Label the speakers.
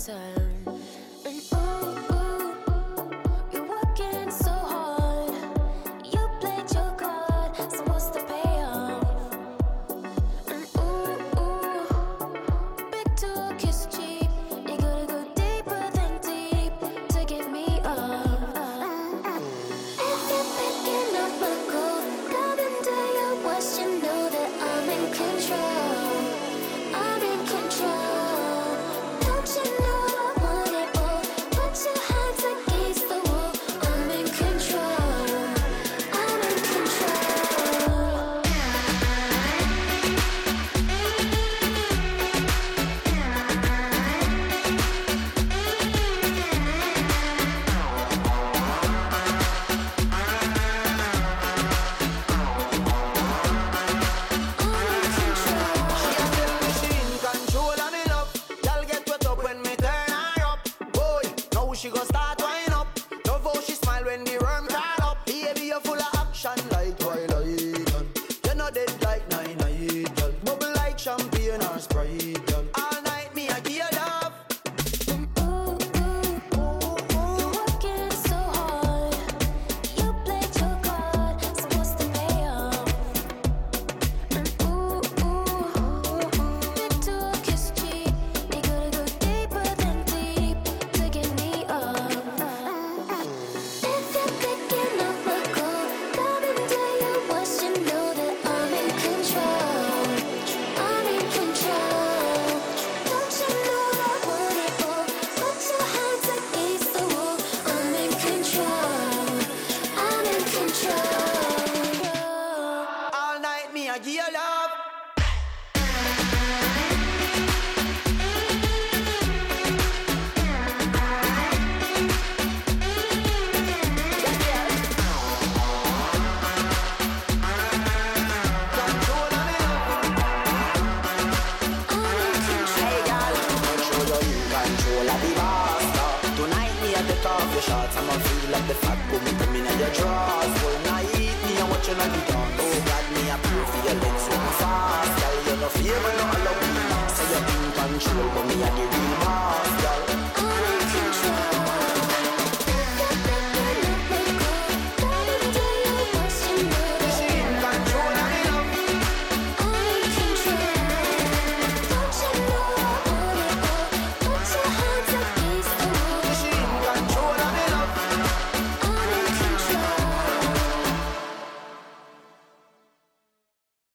Speaker 1: turn. And you're working so hard. You played your card, so what's the payoff? And big talk is cheap. You gotta go deeper than deep to get me off. If you're picking up my call, come into your watch, you know that I'm in control. I'm in control. Don't you know I want it all? Put your hands against the wall. I'm in control. I'm in control.
Speaker 2: She in control of me love. Y'all get wet up when me turn her up. Boy, now she gon' start wind up. Love how she smile when the worm crawl up. Baby, you're full of action like Twilight. You're not dead like 9-9, girl. Bubble like champagne or Sprite, girl. All night me I give you love.
Speaker 1: You're working so hard. You played your card, so what's the payoff? And big talk is cheap. You gotta go deeper than deep to get me off. If you're picking up my call, come into your watch, you know that I'm in control. I'm in control. Don't you know I want it all? Put your hands against the wall. I'm in control. I'm in control.
Speaker 2: All night me I give you love. Control of me love. Control you, control of the master. Tonight me I take off your shorts, I'ma feel like the fat boom coming in your drawers. Whole night me I watch you on the dance. Oh God, me I pray for your legs so fast. Girl, you no fear when no allow me. Say you're in control, but me I the